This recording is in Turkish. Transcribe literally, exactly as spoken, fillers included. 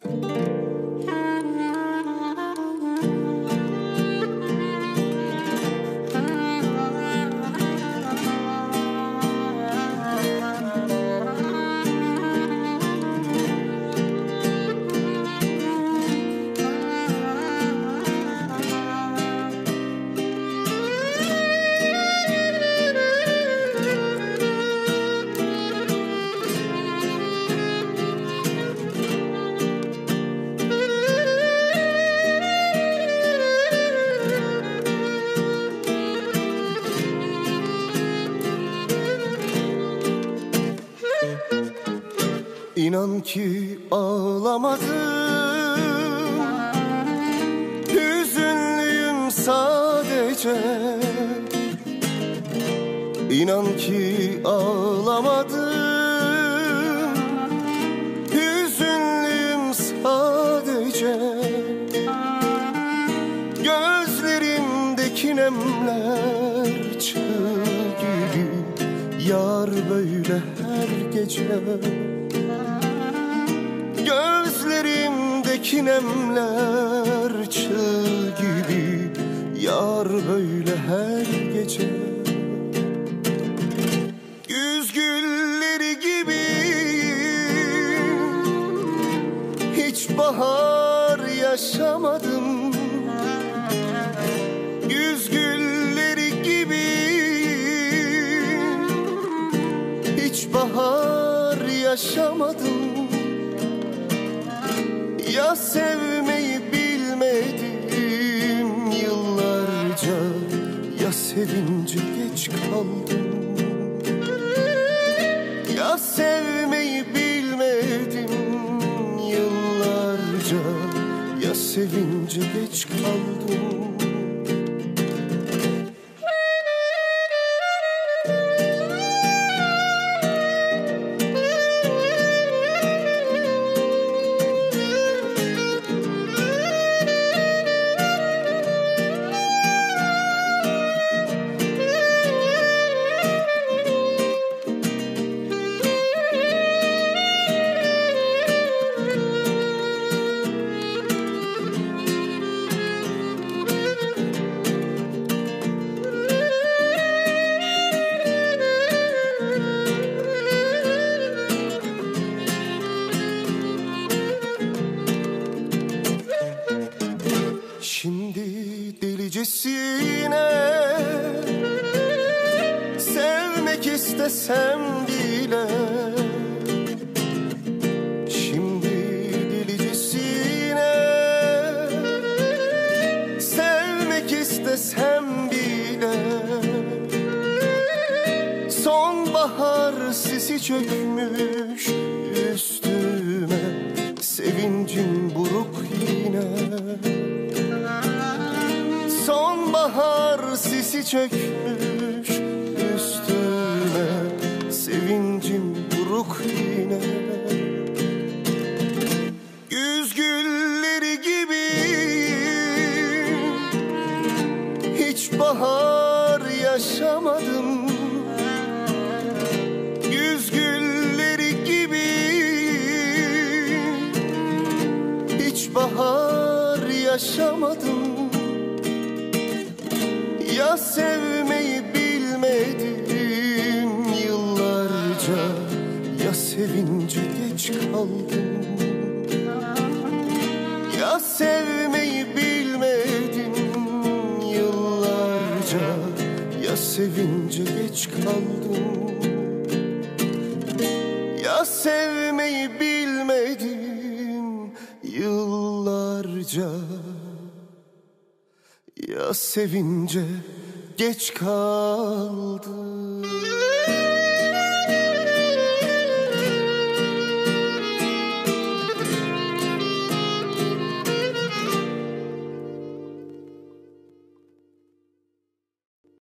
İnan ki ağlamadım, hüzünlüyüm sadece. İnan ki ağlamadım, hüzünlüyüm sadece. Gözlerimdeki nemler çığ gibi yar böyle her gece. Gözlerimdeki nemler çığ gibi yar böyle her gece. Güz gülleri gibi hiç bahar yaşamadım. Güz gülleri gibi hiç bahar yaşamadım. Ya sevmeyi bilmedim yıllarca, ya sevince geç kaldım. Ya sevmeyi bilmedim yıllarca, ya sevince geç kaldım. Şimdi delicesine sevmek istesem bile, şimdi delicesine sevmek istesem bile, sonbahar sisi çökmüş üstüme, sevincim buruk yine. Sonbahar sisi çökmüş üstüme, sevincim buruk yine. Güz gülleri gibi hiç bahar yaşamadım. Güz gülleri gibi hiç bahar yaşamadım. Ya sevmeyi bilmedim yıllarca, ya sevince geç kaldım. Ya sevmeyi bilmedim yıllarca, ya sevince geç kaldım. Ya sevmeyi bilmedim yıllarca, ya sevince geç kaldım.